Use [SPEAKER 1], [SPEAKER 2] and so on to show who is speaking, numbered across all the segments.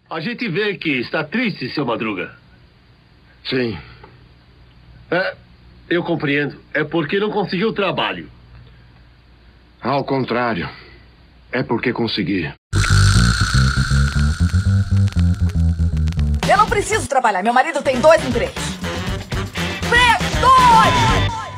[SPEAKER 1] A gente vê que está triste, seu Madruga.
[SPEAKER 2] Sim.
[SPEAKER 1] Eu compreendo. É porque não conseguiu trabalho.
[SPEAKER 2] Ao contrário. É porque consegui.
[SPEAKER 3] Eu não preciso trabalhar. Meu marido tem 2 empregos. Empregos! 2!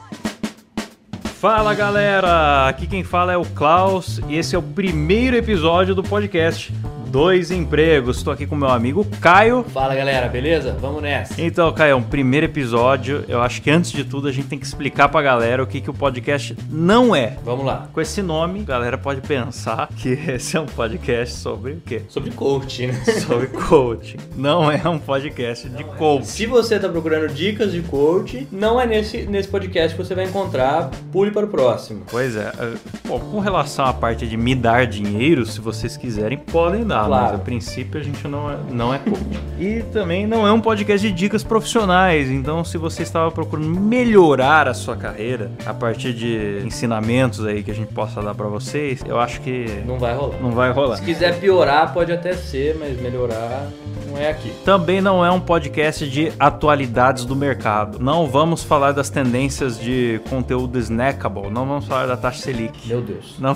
[SPEAKER 4] Fala galera, aqui quem fala é o Klaus e esse é o primeiro episódio do podcast 2 Empregos. Estou aqui com meu amigo Caio.
[SPEAKER 5] Fala galera, beleza? Vamos nessa.
[SPEAKER 4] Então, Caio, um primeiro episódio. Eu acho que antes de tudo a gente tem que explicar pra galera o que o podcast não é.
[SPEAKER 5] Vamos lá.
[SPEAKER 4] Com esse nome, a galera pode pensar que esse é um podcast sobre o quê?
[SPEAKER 5] Sobre coaching, né?
[SPEAKER 4] Sobre coaching. Não é um podcast de coaching.
[SPEAKER 5] Se você tá procurando dicas de coaching, não é nesse podcast que você vai encontrar. Pule para o próximo.
[SPEAKER 4] Pois é. Bom, com relação à parte de me dar dinheiro, se vocês quiserem, podem dar.
[SPEAKER 5] Claro.
[SPEAKER 4] Mas a princípio a gente não é coach. E também não é um podcast de dicas profissionais. Então, se você estava procurando melhorar a sua carreira a partir de ensinamentos aí que a gente possa dar pra vocês, eu acho que
[SPEAKER 5] Não vai rolar.
[SPEAKER 4] não vai rolar.
[SPEAKER 5] Se quiser piorar, pode até ser, mas melhorar não é aqui.
[SPEAKER 4] Também não é um podcast de atualidades do mercado. Não vamos falar das tendências de conteúdo snackable. Não vamos falar da taxa Selic.
[SPEAKER 5] Meu Deus.
[SPEAKER 4] Não.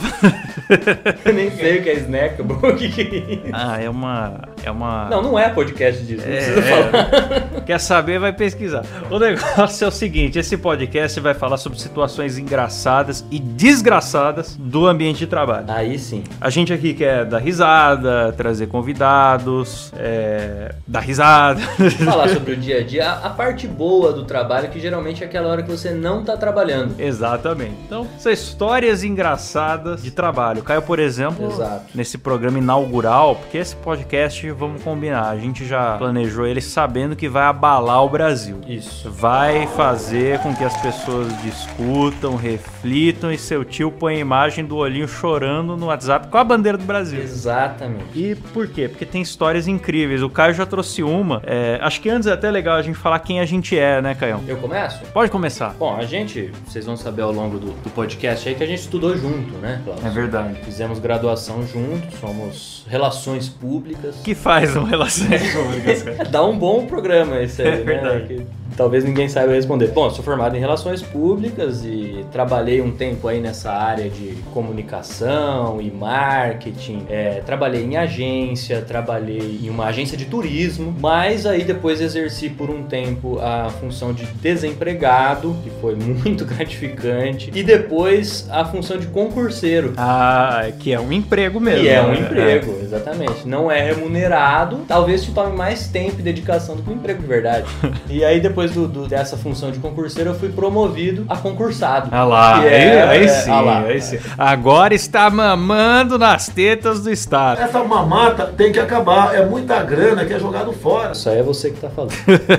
[SPEAKER 5] Eu nem sei o que é snackable. O que é isso?
[SPEAKER 4] Ah, é uma...
[SPEAKER 5] Não é podcast disso. Não precisa falar.
[SPEAKER 4] Quer saber, vai pesquisar. O negócio é o seguinte, esse podcast vai falar sobre situações engraçadas e desgraçadas do ambiente de trabalho.
[SPEAKER 5] Aí sim.
[SPEAKER 4] A gente aqui quer dar risada, trazer convidados, dar risada.
[SPEAKER 5] Falar sobre o dia a dia. A parte boa do trabalho, que geralmente é aquela hora que você não tá trabalhando.
[SPEAKER 4] Exatamente. Então, são histórias engraçadas de trabalho. Caio, por exemplo,
[SPEAKER 5] Exato.
[SPEAKER 4] nesse programa inaugural, porque esse podcast, vamos combinar, a gente já planejou ele sabendo que vai abalar o Brasil.
[SPEAKER 5] Isso.
[SPEAKER 4] Vai fazer com que as pessoas discutam, reflitam e seu tio põe a imagem do olhinho chorando no WhatsApp com a bandeira do Brasil.
[SPEAKER 5] Exatamente.
[SPEAKER 4] E por quê? Porque tem histórias incríveis. O Caio já trouxe uma. Acho que antes é até legal a gente falar quem a gente é, né, Caião?
[SPEAKER 5] Eu começo?
[SPEAKER 4] Pode começar.
[SPEAKER 5] Bom, a gente, vocês vão saber ao longo do podcast aí que a gente estudou junto, né, Klaus?
[SPEAKER 4] É verdade.
[SPEAKER 5] Fizemos graduação juntos, somos relações públicas.
[SPEAKER 4] Que faz um relações públicas, cara?
[SPEAKER 5] Dá um bom programa esse aí,
[SPEAKER 4] É verdade.
[SPEAKER 5] né? Que talvez ninguém saiba responder. Bom, eu sou formado em relações públicas e trabalhei um tempo aí nessa área de comunicação e marketing. Trabalhei em agência, trabalhei em uma agência de turismo, mas aí depois exerci por um tempo a função de desempregado, que foi muito gratificante, e depois a função de concurseiro.
[SPEAKER 4] Ah, que é um emprego mesmo.
[SPEAKER 5] E é um
[SPEAKER 4] né?
[SPEAKER 5] emprego, exatamente. Não é remunerado, talvez te tome mais tempo e dedicação do que um emprego de verdade. E aí, depois dessa função de concurseiro, eu fui promovido a concursado.
[SPEAKER 4] Ah lá,
[SPEAKER 5] Que
[SPEAKER 4] aí sim,
[SPEAKER 5] ah lá.
[SPEAKER 4] aí sim. Agora está mamando nas tetas do Estado.
[SPEAKER 6] Essa mamata tem que acabar. É muita grana que é jogado fora.
[SPEAKER 5] Isso aí é você que tá falando.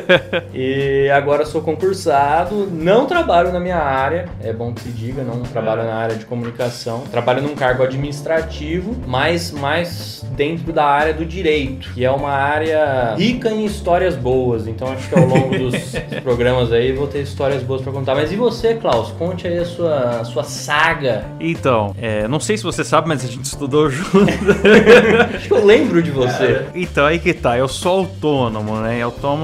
[SPEAKER 5] E agora sou concursado, não trabalho na minha área, é bom que se diga, não trabalho na área de comunicação. Trabalho num cargo administrativo, mas mais dentro da área do direito, que é uma área rica em histórias boas. Então acho que ao longo dos programas aí vou ter histórias boas pra contar. Mas e você, Klaus? Conte aí a sua saga.
[SPEAKER 4] Então, não sei se você sabe, mas a gente estudou junto.
[SPEAKER 5] Acho que eu lembro de você.
[SPEAKER 4] Então, aí que tá, eu sou autônomo, né?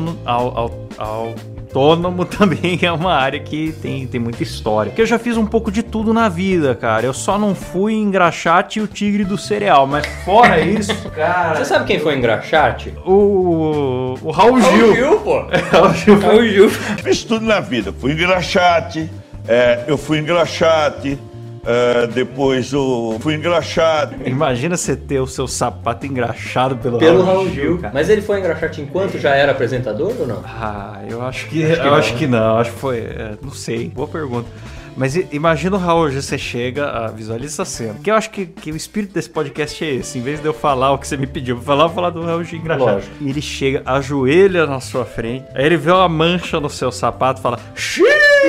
[SPEAKER 4] Autônomo também é uma área que tem muita história. Porque eu já fiz um pouco de tudo na vida, cara. Eu só não fui engraxate e o tigre do cereal. Mas fora isso, cara...
[SPEAKER 5] Você sabe quem foi engraxate?
[SPEAKER 4] O Raul Gil.
[SPEAKER 5] Raul Gil, pô.
[SPEAKER 4] Raul Gil.
[SPEAKER 7] Fiz tudo na vida. Fui engraxate, eu fui engraxate, depois eu fui engraxate.
[SPEAKER 4] Imagina você ter o seu sapato engraxado pelo
[SPEAKER 5] Raul Gil, cara. Mas ele foi engraxate enquanto já era apresentador ou não?
[SPEAKER 4] Ah, eu acho que não. Acho que foi... não sei. Boa pergunta. Mas imagina o Raul Gil, você chega, visualiza essa cena. Porque eu acho que o espírito desse podcast é esse. Em vez de eu falar o que você me pediu, eu vou falar do Raul Gil engraxado.
[SPEAKER 5] Lógico.
[SPEAKER 4] E ele chega, ajoelha na sua frente, aí ele vê uma mancha no seu sapato e fala... Xiii!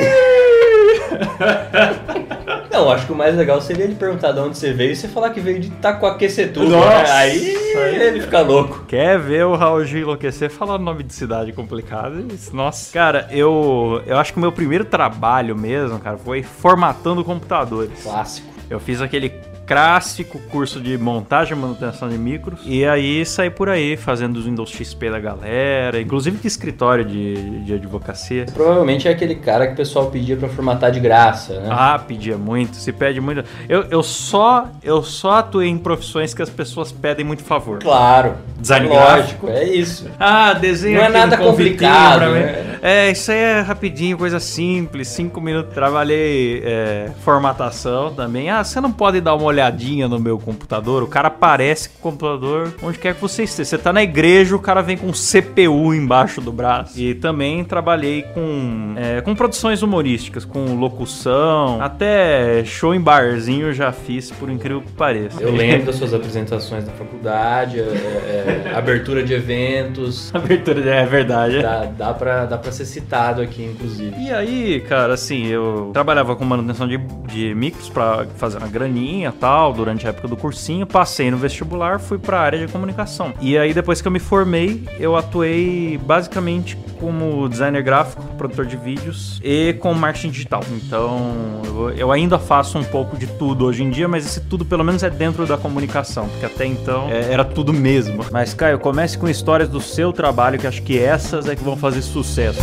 [SPEAKER 5] Não, acho que o mais legal seria ele perguntar de onde você veio e você falar que veio de Itacoaquecetuba.
[SPEAKER 4] Nossa,
[SPEAKER 5] né? Aí ele fica louco.
[SPEAKER 4] Quer ver o Raul Gil enlouquecer? Falar o nome de cidade complicado. Nossa. Cara, eu acho que o meu primeiro trabalho mesmo, cara, foi formatando computadores.
[SPEAKER 5] Clássico.
[SPEAKER 4] Eu fiz aquele clássico curso de montagem e manutenção de micros. E aí saí por aí fazendo os Windows XP da galera, inclusive de escritório de advocacia.
[SPEAKER 5] Provavelmente é aquele cara que o pessoal pedia pra formatar de graça, né?
[SPEAKER 4] Ah, pedia muito, se pede muito. Eu só atuei em profissões que as pessoas pedem muito favor.
[SPEAKER 5] Claro.
[SPEAKER 4] Design
[SPEAKER 5] lógico, é isso.
[SPEAKER 4] Ah, desenho
[SPEAKER 5] não
[SPEAKER 4] aqui
[SPEAKER 5] é nada
[SPEAKER 4] um convitinho
[SPEAKER 5] complicado,
[SPEAKER 4] pra mim.
[SPEAKER 5] né?
[SPEAKER 4] Isso aí é rapidinho, coisa simples, 5 minutos. Trabalhei formatação também. Ah, você não pode dar uma olhadinha no meu computador? O cara aparece com o computador onde quer que você esteja. Você tá na igreja, o cara vem com um CPU embaixo do braço. E também trabalhei com produções humorísticas, com locução, até show em barzinho eu já fiz, por incrível que pareça.
[SPEAKER 5] Eu lembro das suas apresentações na faculdade, abertura de eventos.
[SPEAKER 4] É verdade.
[SPEAKER 5] Dá pra ser citado aqui, inclusive.
[SPEAKER 4] E aí, cara, assim, eu trabalhava com manutenção de micros pra fazer uma graninha e tal, durante a época do cursinho, passei no vestibular, fui pra área de comunicação. E aí, depois que eu me formei, eu atuei basicamente como designer gráfico, produtor de vídeos e com marketing digital. Então, eu ainda faço um pouco de tudo hoje em dia, mas esse tudo pelo menos é dentro da comunicação, porque até então era tudo mesmo. Mas, Caio, comece com histórias do seu trabalho, que acho que essas é que vão fazer sucesso.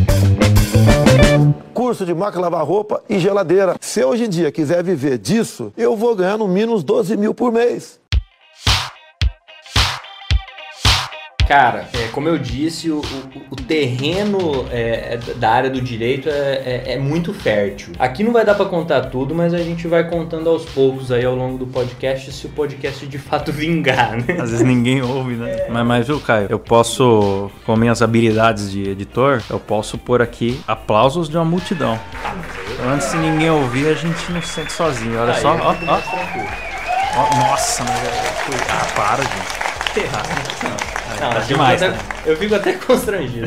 [SPEAKER 6] Curso de máquina lavar roupa e geladeira. Se eu hoje em dia quiser viver disso, eu vou ganhar no mínimo uns 12 mil por mês.
[SPEAKER 5] Cara, como eu disse, o terreno da área do direito é muito fértil. Aqui não vai dar pra contar tudo, mas a gente vai contando aos poucos aí ao longo do podcast, se o podcast de fato vingar, né?
[SPEAKER 4] Às vezes ninguém ouve, né? Mas viu, Caio, eu posso, com minhas habilidades de editor, eu posso pôr aqui aplausos de uma multidão. Então, antes de ninguém ouvir, a gente não se sente sozinho. Olha só, ó. Nossa, mas para, gente.
[SPEAKER 5] Demais, eu fico até constrangido.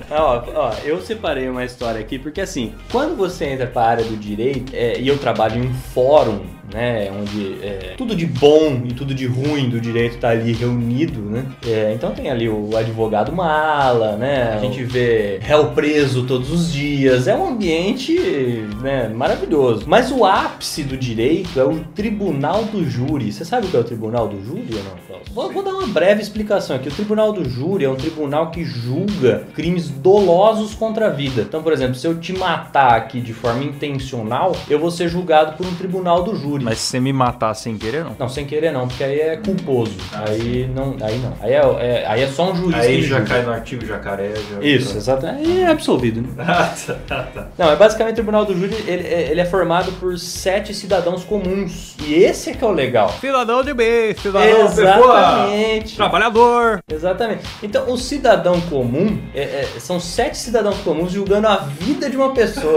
[SPEAKER 5] Eu separei uma história aqui, porque assim, quando você entra para a área do direito, e eu trabalho em um fórum, né, onde tudo de bom e tudo de ruim do direito tá ali reunido, né, então tem ali o advogado mala, né, a gente vê réu preso todos os dias, é um ambiente, né, maravilhoso. Mas o ápice do direito é o tribunal do júri. Você sabe o que é o tribunal do júri ou não, Klaus? Vou dar uma breve explicação aqui. O tribunal do júri é um tribunal que julga crimes dolosos contra a vida. Então, por exemplo, se eu te matar aqui de forma intencional, eu vou ser julgado por um tribunal do júri.
[SPEAKER 4] Mas se você me matar sem querer, não?
[SPEAKER 5] Não, sem querer não, porque aí é culposo. Aí não. Aí é só um juiz.
[SPEAKER 4] Aí já cai no artigo jacaré.
[SPEAKER 5] Isso, exatamente. Aí é absolvido, né?
[SPEAKER 4] Tá.
[SPEAKER 5] Não, basicamente o tribunal do júri, ele é formado por 7 cidadãos comuns. E esse é que é o legal.
[SPEAKER 4] Cidadão de bem, cidadão
[SPEAKER 5] exatamente.
[SPEAKER 4] Trabalhador.
[SPEAKER 5] Exatamente. Então, o cidadão comum, são 7 cidadãos comuns julgando a vida de uma pessoa.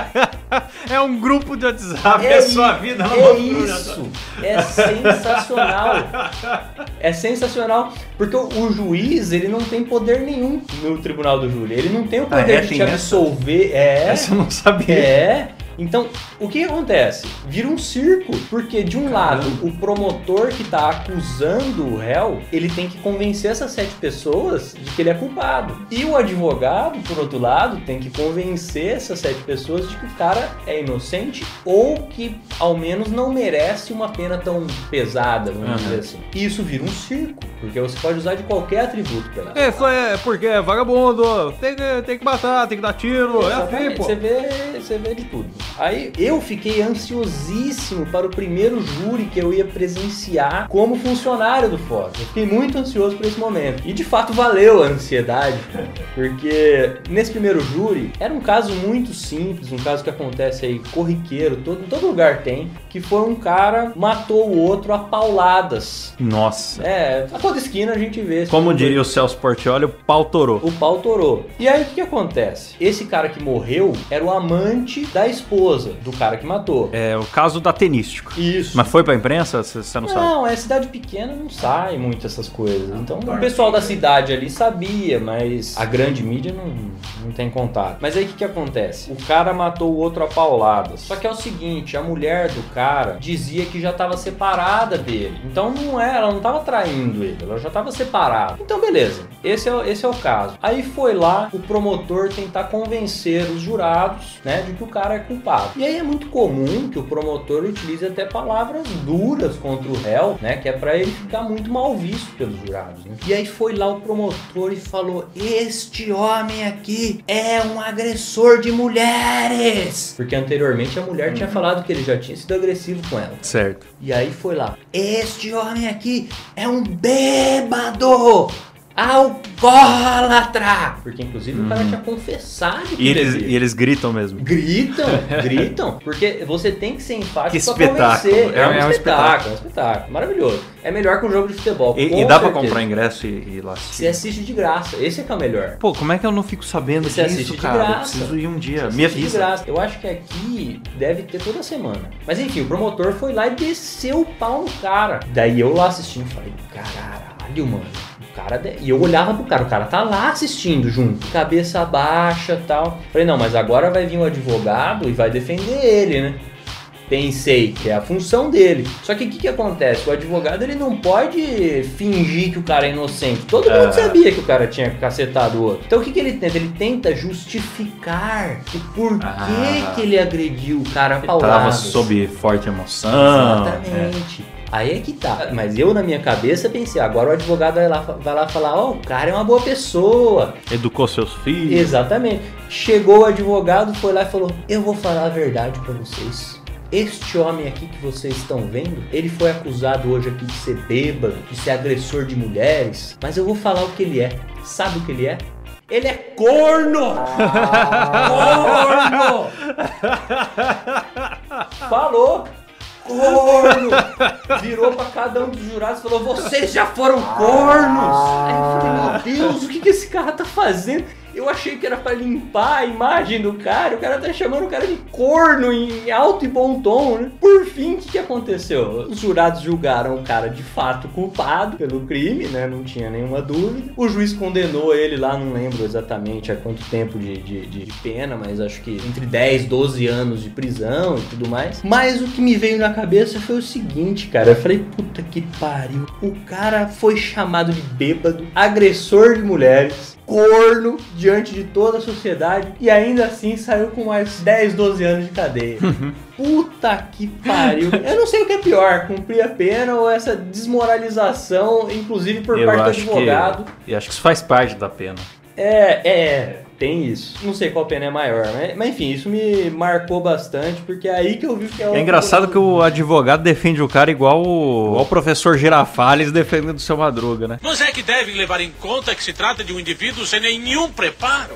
[SPEAKER 4] É um grupo de WhatsApp, sua vida.
[SPEAKER 5] Isso. É sensacional. É sensacional, porque o juiz, ele não tem poder nenhum no tribunal do júri. Ele não tem o poder de te absolver.
[SPEAKER 4] Essa eu não sabia.
[SPEAKER 5] Então, o que acontece? Vira um circo, porque de um lado, o promotor que tá acusando o réu, ele tem que convencer essas 7 pessoas de que ele é culpado. E o advogado, por outro lado, tem que convencer essas 7 pessoas de que o cara é inocente ou que, ao menos, não merece uma pena tão pesada, vamos dizer assim. E isso vira um circo, porque você pode usar de qualquer atributo pra ela.
[SPEAKER 4] Isso é porque é vagabundo, tem que matar, tem que dar tiro,
[SPEAKER 5] pô. Você vê de tudo. Aí eu fiquei ansiosíssimo para o primeiro júri que eu ia presenciar como funcionário do fórum. Eu fiquei muito ansioso por esse momento. E de fato valeu a ansiedade, porque nesse primeiro júri era um caso muito simples, um caso que acontece aí corriqueiro, em todo lugar tem, que foi um cara matou o outro a pauladas.
[SPEAKER 4] Nossa.
[SPEAKER 5] A toda esquina a gente vê.
[SPEAKER 4] Como diria o Celso Portiolli, o pau torou.
[SPEAKER 5] O pau torou. E aí o que acontece? Esse cara que morreu era o amante da esposa do cara que matou.
[SPEAKER 4] É o caso da Tenístico.
[SPEAKER 5] Isso.
[SPEAKER 4] Mas foi pra imprensa? Você não sabe?
[SPEAKER 5] Não, cidade pequena não sai muito essas coisas. Então o pessoal da cidade ali sabia, mas a grande mídia não tem contato. Mas aí o que acontece? O cara matou o outro a pauladas. Só que é o seguinte, a mulher do cara dizia que já tava separada dele. Então ela não tava traindo ele, ela já tava separada. Então beleza, esse é o caso. Aí foi lá o promotor tentar convencer os jurados, né, de que o cara é culpado. E aí é muito comum que o promotor utilize até palavras duras contra o réu, né, que é pra ele ficar muito mal visto pelos jurados, né? E aí foi lá o promotor e falou: este homem aqui é um agressor de mulheres. Porque anteriormente a mulher tinha falado que ele já tinha sido agressivo com ela.
[SPEAKER 4] Certo.
[SPEAKER 5] E aí foi lá: este homem aqui é um bêbado, alcoólatra. Porque inclusive o cara tinha confessado que
[SPEAKER 4] E eles gritam mesmo.
[SPEAKER 5] Gritam, porque você tem que ser enfático
[SPEAKER 4] Que
[SPEAKER 5] pra
[SPEAKER 4] espetáculo.
[SPEAKER 5] convencer.
[SPEAKER 4] É um espetáculo.
[SPEAKER 5] É um espetáculo, maravilhoso. É melhor que um jogo de futebol.
[SPEAKER 4] E dá pra comprar ingresso e ir lá assistir.
[SPEAKER 5] Você assiste de graça, esse é que é o melhor.
[SPEAKER 4] Pô, como é que eu não fico sabendo
[SPEAKER 5] Você assiste
[SPEAKER 4] disso,
[SPEAKER 5] de
[SPEAKER 4] cara?
[SPEAKER 5] graça.
[SPEAKER 4] Eu preciso ir um dia.
[SPEAKER 5] Você
[SPEAKER 4] Me
[SPEAKER 5] assiste de
[SPEAKER 4] avisa.
[SPEAKER 5] graça. Eu acho que aqui deve ter toda semana. Mas enfim, o promotor foi lá e desceu o pau no cara. Daí eu lá assistindo falei: caralho, mano. E eu olhava pro cara, o cara tá lá assistindo junto, cabeça baixa e tal. Falei: não, mas agora vai vir um advogado e vai defender ele, né? Pensei que é a função dele. Só que o que acontece? O advogado, ele não pode fingir que o cara é inocente. Todo mundo sabia que o cara tinha cacetado o outro. Então o que ele tenta? Ele tenta justificar o porquê que ele agrediu o cara a pauladas.
[SPEAKER 4] Tava sob forte emoção.
[SPEAKER 5] Exatamente. Aí é que tá. Mas eu, na minha cabeça, pensei: agora o advogado vai lá falar: ó, o cara é uma boa pessoa.
[SPEAKER 4] Educou seus filhos.
[SPEAKER 5] Exatamente. Chegou o advogado, foi lá e falou: eu vou falar a verdade pra vocês. Este homem aqui que vocês estão vendo, ele foi acusado hoje aqui de ser bêbado, de ser agressor de mulheres. Mas eu vou falar o que ele é. Sabe o que ele é? Ele é corno! Corno! Falou! Corno! Virou pra cada um dos jurados e falou: vocês já foram cornos! Aí eu falei: meu Deus, o que esse cara tá fazendo? Eu achei que era pra limpar a imagem do cara. O cara tá chamando o cara de corno em alto e bom tom, né? Por fim, o que aconteceu? Os jurados julgaram o cara de fato culpado pelo crime, né? Não tinha nenhuma dúvida. O juiz condenou ele lá, não lembro exatamente há quanto tempo de pena, mas acho que entre 10 e 12 anos de prisão e tudo mais. Mas o que me veio na cabeça foi o seguinte, cara. Eu falei: puta que pariu. O cara foi chamado de bêbado, agressor de mulheres, corno diante de toda a sociedade e ainda assim saiu com mais 10, 12 anos de cadeia. Puta que pariu. Eu não sei o que é pior, cumprir a pena ou essa desmoralização, inclusive por parte do advogado.
[SPEAKER 4] Eu acho que isso faz parte da pena.
[SPEAKER 5] Tem isso. Não sei qual pena é maior, mas enfim, isso me marcou bastante, porque é aí que eu vi que
[SPEAKER 4] é engraçado que o advogado defende o cara igual o professor Girafales defendendo o Seu Madruga, né?
[SPEAKER 8] Mas é que devem levar em conta que se trata de um indivíduo sem nenhum preparo.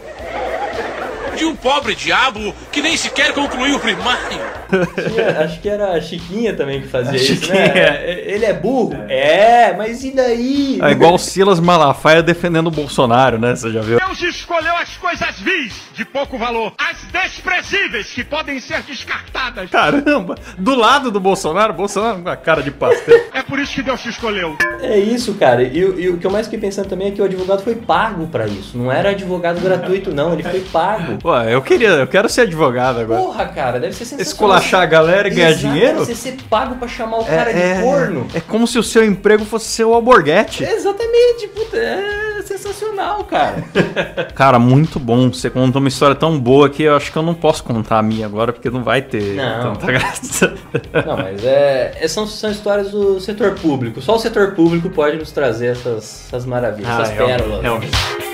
[SPEAKER 8] De um pobre diabo que nem sequer concluiu o primário.
[SPEAKER 5] Acho que era a Chiquinha também que fazia isso,
[SPEAKER 4] Chiquinha.
[SPEAKER 5] Né? Ele é burro? Mas e daí?
[SPEAKER 4] É igual o Silas Malafaia defendendo o Bolsonaro, né? Você já viu?
[SPEAKER 9] Deus escolheu as coisas vis, de pouco valor, as desprezíveis, que podem ser descartadas.
[SPEAKER 4] Caramba! Do lado do Bolsonaro com a cara de pastel.
[SPEAKER 9] É por isso que Deus te escolheu.
[SPEAKER 5] É isso, cara. E o que eu mais fiquei pensando também é que o advogado foi pago pra isso. Não era advogado gratuito, não. Ele foi pago.
[SPEAKER 4] Ué, eu quero ser advogado agora.
[SPEAKER 5] Porra, cara, deve ser sensacional.
[SPEAKER 4] Esculachar a galera e ganhar dinheiro?
[SPEAKER 5] Você ser pago pra chamar o cara de corno.
[SPEAKER 4] É como se o seu emprego fosse ser o alborguete.
[SPEAKER 5] Exatamente, puta, é sensacional, cara.
[SPEAKER 4] Cara, muito bom. Você contou uma história tão boa que eu acho que eu não posso contar a minha agora, porque não vai ter tanta graça.
[SPEAKER 5] Não, mas são histórias do setor público. Só o setor público pode nos trazer essas maravilhas, essas pérolas.
[SPEAKER 4] Realmente.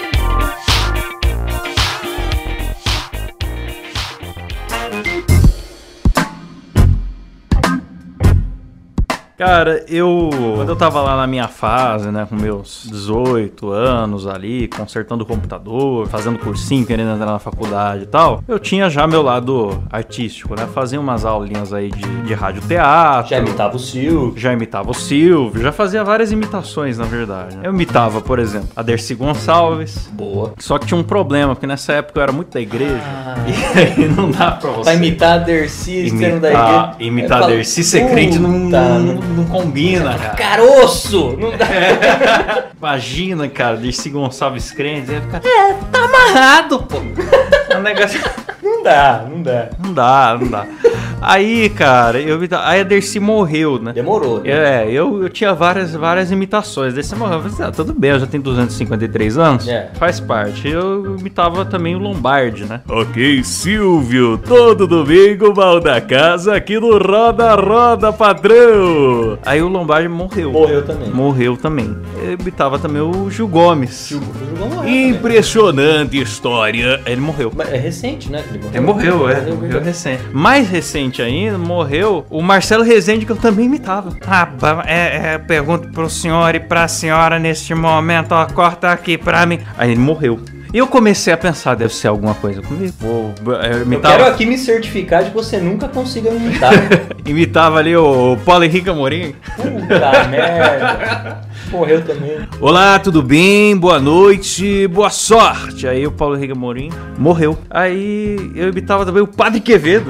[SPEAKER 4] Cara, quando eu tava lá na minha fase, né, com meus 18 anos ali, consertando o computador, fazendo cursinho, querendo entrar na faculdade e tal, eu tinha já meu lado artístico, né, fazia umas aulinhas aí de radioteatro.
[SPEAKER 5] Já imitava o Silvio.
[SPEAKER 4] Já fazia várias imitações, na verdade, né? Eu imitava, por exemplo, a Dercy Gonçalves.
[SPEAKER 5] Boa.
[SPEAKER 4] Só que tinha um problema, porque nessa época eu era muito da igreja, e aí não dá pra você...
[SPEAKER 5] Pra imitar a Dercy sendo da igreja.
[SPEAKER 4] Imitar a Dercy, ser crente não não combina, cara.
[SPEAKER 5] Caroço! Não dá.
[SPEAKER 4] Imagina, cara, Dercy Gonçalves crente, ia ficar, tá amarrado, pô. É um negócio...
[SPEAKER 5] Não dá.
[SPEAKER 4] Não dá. Aí, cara, aí a Dercy morreu, né?
[SPEAKER 5] Demorou, né?
[SPEAKER 4] Eu tinha várias imitações. Dercy morreu. Eu falei, tudo bem, eu já tenho 253 anos. Faz parte. Eu imitava também o Lombardi, né? Ok, Silvio, todo domingo mal da casa aqui no Roda Padrão. Aí o Lombardi morreu. Morreu também. Eu imitava também o Gil Gomes.
[SPEAKER 5] Gil morreu.
[SPEAKER 4] Impressionante história. Ele morreu.
[SPEAKER 5] Mas é recente, né?
[SPEAKER 4] Ele morreu recente. Mais recente ainda, morreu o Marcelo Rezende, que eu também imitava. Pergunto pro senhor e pra senhora neste momento, ó, corta aqui pra mim. Aí ele morreu. E eu comecei a pensar, deve ser alguma coisa comigo.
[SPEAKER 5] Eu quero aqui me certificar de que você nunca consiga imitar.
[SPEAKER 4] Imitava ali o Paulo Henrique Amorim.
[SPEAKER 5] Puta merda. Morreu também.
[SPEAKER 4] Olá, tudo bem? Boa noite, boa sorte. Aí o Paulo Henrique Amorim morreu. Aí eu imitava também o Padre Quevedo.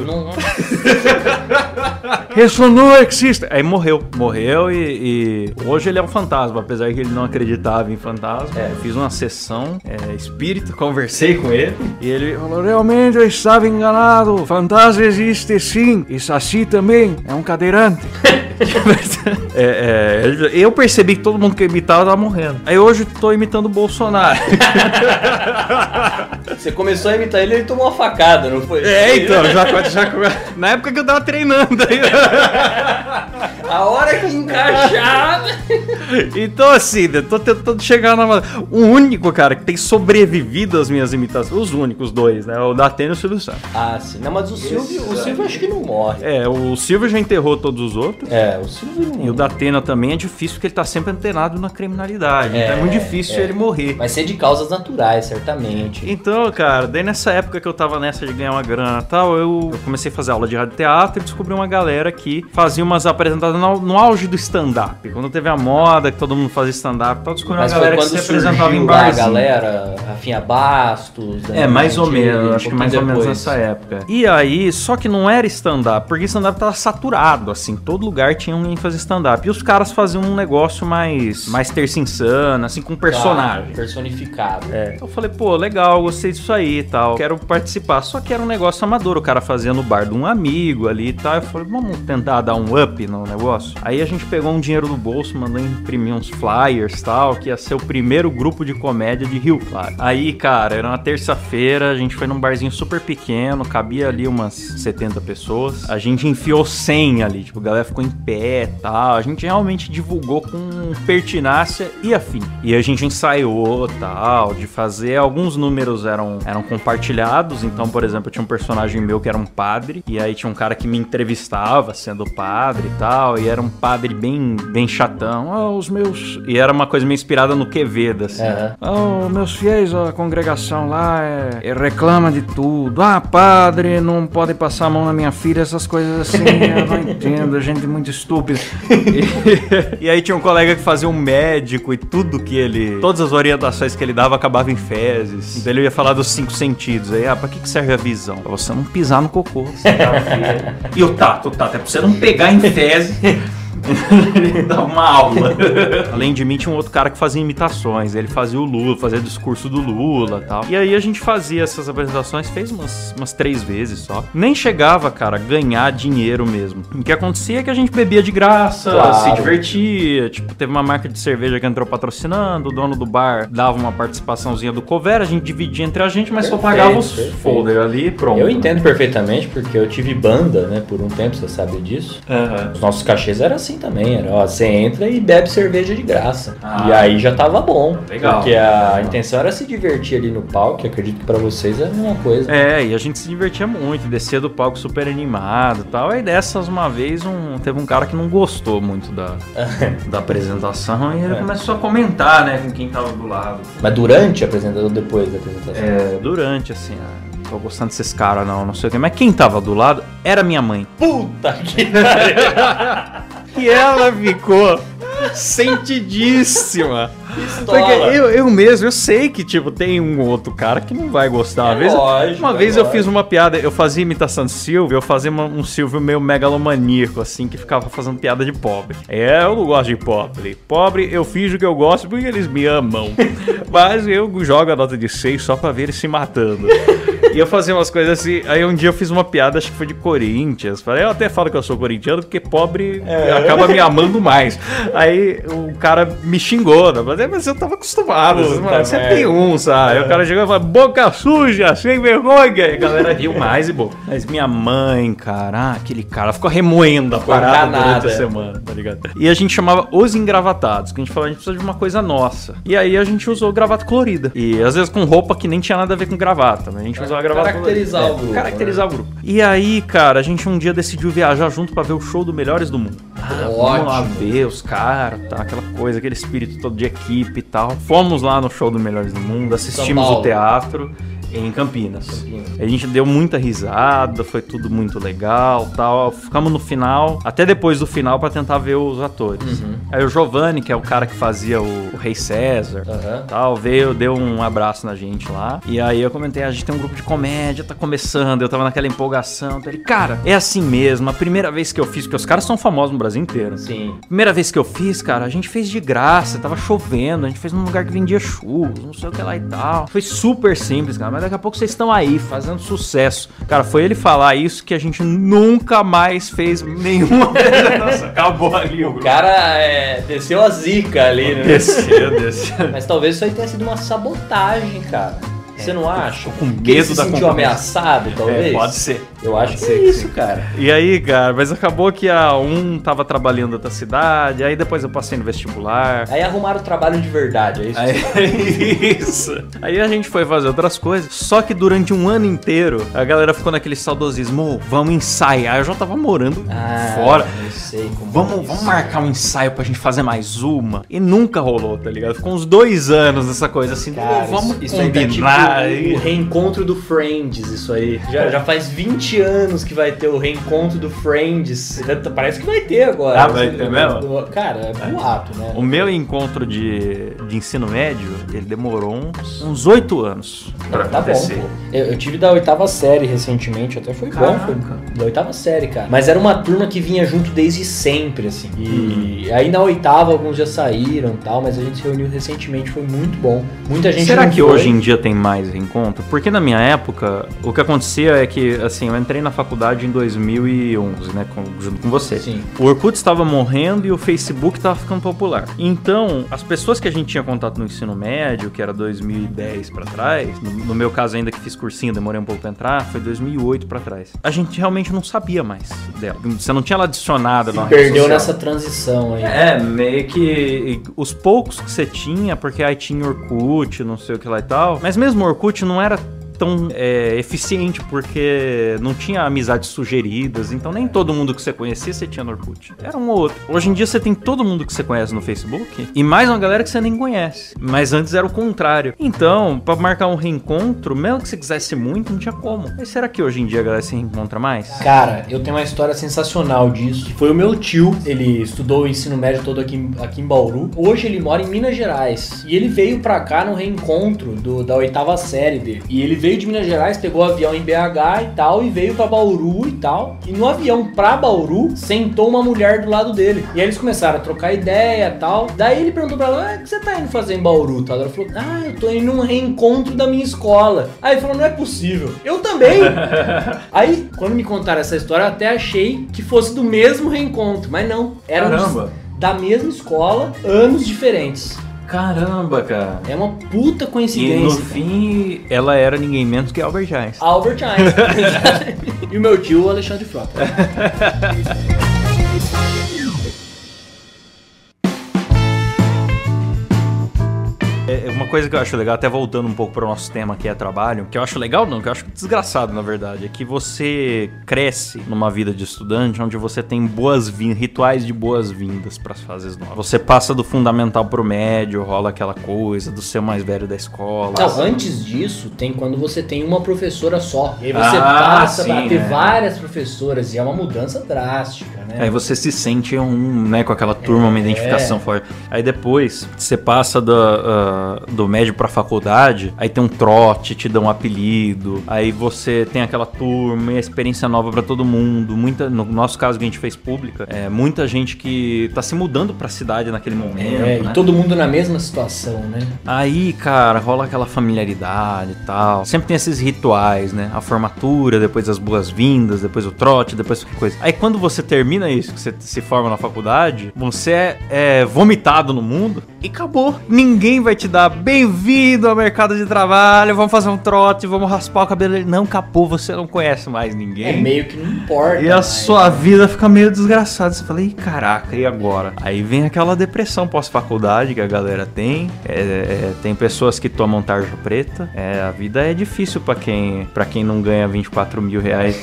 [SPEAKER 4] Ressonou existe. Aí morreu e hoje ele é um fantasma, apesar que ele não acreditava em fantasma. Eu fiz uma sessão espírita, conversei com ele e ele falou, realmente eu estava enganado, fantasma existe sim, e Saci também é um cadeirante. Eu percebi que todo mundo que eu imitava tava morrendo. Aí hoje eu tô imitando o Bolsonaro.
[SPEAKER 5] Você começou a imitar ele tomou uma facada, não foi?
[SPEAKER 4] Então, já na época que eu tava treinando aí.
[SPEAKER 5] A hora que encaixar.
[SPEAKER 4] Então assim, eu tô tentando chegar na... O único, cara, que tem sobrevivido às minhas imitações, os únicos dois, né? O Datena e o Silvio Santos.
[SPEAKER 5] Ah, sim. Não, mas o Silvio acho que não morre.
[SPEAKER 4] O Silvio já enterrou todos os outros.
[SPEAKER 5] O Silvio não...
[SPEAKER 4] E o Datena também é difícil porque ele tá sempre antenado na criminalidade. Então é muito difícil ele morrer.
[SPEAKER 5] Vai ser de causas naturais, certamente.
[SPEAKER 4] Então, cara, daí nessa época que eu tava nessa de ganhar uma grana e tal, eu comecei a fazer aula de radioteatro e descobri uma galera que fazia umas apresentações no auge do stand-up. Quando teve a moda, que todo mundo fazia stand-up, então descobri uma galera que se apresentava em barzinho.
[SPEAKER 5] A galera, Rafinha Bastos...
[SPEAKER 4] mais ou menos, acho que mais ou menos nessa época. E aí, só que não era stand-up, porque stand-up tava saturado, assim, todo lugar tinha um fazer stand-up. E os caras faziam um negócio mais terça insana, assim, com personagem.
[SPEAKER 5] Personificado.
[SPEAKER 4] Então eu falei, pô, legal, gostei disso aí e tal, quero participar. Só que era um negócio amador, o cara fazia no bar de um amigo ali e tal. Eu falei, vamos tentar dar um up no negócio. Aí a gente pegou um dinheiro do bolso, mandou imprimir uns flyers e tal, que ia ser o primeiro grupo de comédia de Rio Claro. Aí, cara, era uma terça-feira, a gente foi num barzinho super pequeno, cabia ali umas 70 pessoas. A gente enfiou 100 ali, tipo, a galera ficou em pé e tal. A gente realmente divulgou com pertinácia e afim. E a gente ensaiou tal, de fazer. Alguns números eram compartilhados. Então, por exemplo, eu tinha um personagem meu que era um padre, e aí tinha um cara que me entrevistava sendo padre e tal, e era um padre bem chatão. Os meus... E era uma coisa meio inspirada no Quevedo, assim. Meus fiéis, a congregação lá reclama de tudo. Padre, não pode passar a mão na minha filha, essas coisas assim, eu não entendo, gente muito estúpida. E aí tinha um colega que fazia um médico e tudo que ele... Todas as orientações que ele dava acabavam em fezes. Então ele ia falar dos 5 sentidos. Aí, pra que serve a visão? Pra você não pisar no cocô. E o tato, é pra você não pegar em fezes. Dá uma aula. Além de mim, tinha um outro cara que fazia imitações. Ele fazia o Lula, fazia discurso do Lula e tal. E aí a gente fazia essas apresentações, fez umas 3 vezes só. Nem chegava, cara, a ganhar dinheiro mesmo. O que acontecia é que a gente bebia de graça, se divertia. Tipo, teve uma marca de cerveja que entrou patrocinando, o dono do bar dava uma participaçãozinha do cover, a gente dividia entre a gente, mas só pagava os folder ali e pronto.
[SPEAKER 5] Eu entendo perfeitamente, porque eu tive banda, né, por um tempo, você sabe disso. Os nossos cachês eram assim também, você entra e bebe cerveja de graça. E aí já tava bom.
[SPEAKER 4] Legal.
[SPEAKER 5] Porque a intenção era se divertir ali no palco, que acredito que pra vocês é a mesma coisa.
[SPEAKER 4] E a gente se divertia muito, descia do palco super animado e tal. Aí dessas, uma vez, teve um cara que não gostou muito da apresentação e ele começou a comentar, né, com quem tava do lado.
[SPEAKER 5] Mas durante a apresentação ou depois da apresentação?
[SPEAKER 4] Durante, assim, tô gostando desses caras não sei o que. Mas quem tava do lado era minha mãe.
[SPEAKER 5] Puta que pariu!
[SPEAKER 4] E ela ficou Sentidíssima.
[SPEAKER 5] Pistola.
[SPEAKER 4] Porque eu mesmo, eu sei que, tipo, tem um outro cara que não vai gostar. Uma vez eu fiz uma piada, eu fazia imitação de Silvio, eu fazia um Silvio meio megalomaníaco, assim, que ficava fazendo piada de pobre. Eu não gosto de pobre. Pobre, eu fiz o que eu gosto porque eles me amam. Mas eu jogo a nota de 6 só pra ver eles se matando. E eu fazia umas coisas assim. Aí um dia eu fiz uma piada, acho que foi de Corinthians. Eu até falo que eu sou corintiano porque pobre acaba me amando mais. Aí o cara me xingou, né? Mas eu tava acostumado. Você tem um, sabe? Aí o cara chegou e falou: boca suja, sem vergonha. E a galera riu mais e bom. Mas minha mãe, cara, aquele cara ficou remoendo a parada durante a semana, tá ligado? E a gente chamava Os Engravatados, que a gente falava: a gente precisa de uma coisa nossa. E aí a gente usou gravata colorida. E às vezes com roupa que nem tinha nada a ver com gravata, mas a gente usava gravata
[SPEAKER 5] caracterizar
[SPEAKER 4] colorida.
[SPEAKER 5] o grupo.
[SPEAKER 4] Caracterizar o grupo. E aí, cara, a gente um dia decidiu viajar junto pra ver o show do Melhores do Mundo. Vamos lá ver os caras, tá? Aquela coisa, aquele espírito todo de equipe e tal. Fomos lá no show do Melhores do Mundo, assistimos o teatro em Campinas. A gente deu muita risada, foi tudo muito legal, tal. Ficamos no final, até depois do final, pra tentar ver os atores. Aí o Giovanni, que é o cara que fazia o Rei César, tal, veio, deu um abraço na gente lá. E aí eu comentei: a gente tem um grupo de comédia, tá começando. Eu tava naquela empolgação. Ele: cara, é assim mesmo. A primeira vez que eu fiz, porque os caras são famosos no Brasil inteiro.
[SPEAKER 5] Sim.
[SPEAKER 4] Primeira vez que eu fiz, cara, a gente fez de graça, tava chovendo, a gente fez num lugar que vendia churros, não sei o que lá e tal. Foi super simples, cara, mas daqui a pouco vocês estão aí, fazendo sucesso. Cara, foi ele falar isso que a gente nunca mais fez nenhuma. Nossa, acabou ali o
[SPEAKER 5] cara desceu a zica ali, né?
[SPEAKER 4] Desceu.
[SPEAKER 5] Mas talvez isso aí tenha sido uma sabotagem, cara. Você não acha?
[SPEAKER 4] Com medo
[SPEAKER 5] que ele se
[SPEAKER 4] da
[SPEAKER 5] sentiu ameaçado, talvez?
[SPEAKER 4] Pode ser.
[SPEAKER 5] Eu acho que é isso, cara.
[SPEAKER 4] E aí, cara, mas acabou que um tava trabalhando em outra cidade, aí depois eu passei no vestibular.
[SPEAKER 5] Aí arrumaram trabalho de verdade, é isso?
[SPEAKER 4] Isso. Aí a gente foi fazer outras coisas, só que durante um ano inteiro, a galera ficou naquele saudosismo: vamos ensaiar. Eu já tava morando fora.
[SPEAKER 5] Eu sei como
[SPEAKER 4] vamos marcar um ensaio pra gente fazer mais uma. E nunca rolou, tá ligado? Ficou uns 2 anos nessa coisa assim,
[SPEAKER 5] cara,
[SPEAKER 4] vamos
[SPEAKER 5] isso combinar. O reencontro do Friends, isso aí. Já faz 20 anos que vai ter o reencontro do Friends. Parece que vai ter agora.
[SPEAKER 4] Vai ter mesmo?
[SPEAKER 5] Cara, é boato, né?
[SPEAKER 4] O meu encontro de ensino médio, ele demorou uns 8 anos pra acontecer.
[SPEAKER 5] Bom, pô. Eu tive da 8ª série recentemente, até foi bom. Foi da 8ª série, cara. Mas era uma turma que vinha junto desde sempre, assim. E aí na 8ª alguns já saíram e tal, mas a gente se reuniu recentemente, foi muito bom. Muita gente.
[SPEAKER 4] Será que hoje em dia tem mais reencontro? Porque na minha época, o que acontecia é que, assim, eu entrei na faculdade em 2011, né, junto com você.
[SPEAKER 5] Sim.
[SPEAKER 4] O Orkut estava morrendo e o Facebook estava ficando popular. Então, as pessoas que a gente tinha contato no ensino médio, que era 2010 pra trás, no meu caso ainda que fiz cursinho, demorei um pouco pra entrar, foi 2008 pra trás. A gente realmente não sabia mais dela. Você não tinha ela adicionada na rede social.
[SPEAKER 5] Perdeu nessa transição aí.
[SPEAKER 4] Meio que os poucos que você tinha, porque aí tinha Orkut, não sei o que lá e tal, mas mesmo o Orkut não era tão eficiente, porque não tinha amizades sugeridas, então nem todo mundo que você conhecia você tinha no Orkut. Era um ou outro. Hoje em dia você tem todo mundo que você conhece no Facebook e mais uma galera que você nem conhece. Mas antes era o contrário. Então, pra marcar um reencontro, mesmo que você quisesse muito, não tinha como. Mas será que hoje em dia a galera se reencontra mais?
[SPEAKER 5] Cara, eu tenho uma história sensacional disso. Foi o meu tio, ele estudou o ensino médio todo aqui em Bauru. Hoje ele mora em Minas Gerais. E ele veio pra cá no reencontro da 8ª série dele. E ele veio de Minas Gerais, pegou o avião em BH e tal, e veio pra Bauru e tal. E no avião pra Bauru, sentou uma mulher do lado dele. E aí eles começaram a trocar ideia e tal. Daí ele perguntou pra ela: o que você tá indo fazer em Bauru? Tal. Ela falou: eu tô indo num reencontro da minha escola. Aí ele falou: não é possível. Eu também. Aí, quando me contaram essa história, eu até achei que fosse do mesmo reencontro. Mas não, eram da mesma escola, anos diferentes.
[SPEAKER 4] Caramba, cara.
[SPEAKER 5] É uma puta coincidência.
[SPEAKER 4] E no fim, ela era ninguém menos que Albert Einstein.
[SPEAKER 5] Albert Einstein. E o meu tio, o Alexandre Frota.
[SPEAKER 4] Uma coisa que eu acho legal, até voltando um pouco para o nosso tema que é trabalho, que eu acho legal não, que eu acho desgraçado na verdade, é que você cresce numa vida de estudante onde você tem rituais de boas-vindas para as fases novas. Você passa do fundamental pro médio, rola aquela coisa do ser mais velho da escola.
[SPEAKER 5] Não, antes disso, tem quando você tem uma professora só. E aí você passa a ter várias professoras e é uma mudança drástica, né? né?
[SPEAKER 4] Aí você se sente né, com aquela turma, uma identificação forte. Aí depois, você passa do médio pra faculdade, aí tem um trote, te dão um apelido, aí você tem aquela turma e a experiência nova pra todo mundo. No nosso caso que a gente fez pública, muita gente que tá se mudando pra cidade naquele momento, né?
[SPEAKER 5] E todo mundo na mesma situação, né?
[SPEAKER 4] Aí, cara, rola aquela familiaridade e tal. Sempre tem esses rituais, né? A formatura, depois as boas-vindas, depois o trote, depois qualquer coisa. Aí quando você termina isso, que você se forma na faculdade, você é vomitado no mundo e acabou. Ninguém vai te dar bem-vindo ao mercado de trabalho, vamos fazer um trote, vamos raspar o cabelo. Não, acabou, você não conhece mais ninguém.
[SPEAKER 5] Meio que não importa.
[SPEAKER 4] E a sua vida fica meio desgraçada. Você fala, ih, caraca, e agora? Aí vem aquela depressão pós-faculdade que a galera tem. Tem pessoas que tomam tarja preta. A vida é difícil pra quem não ganha 24 mil reais.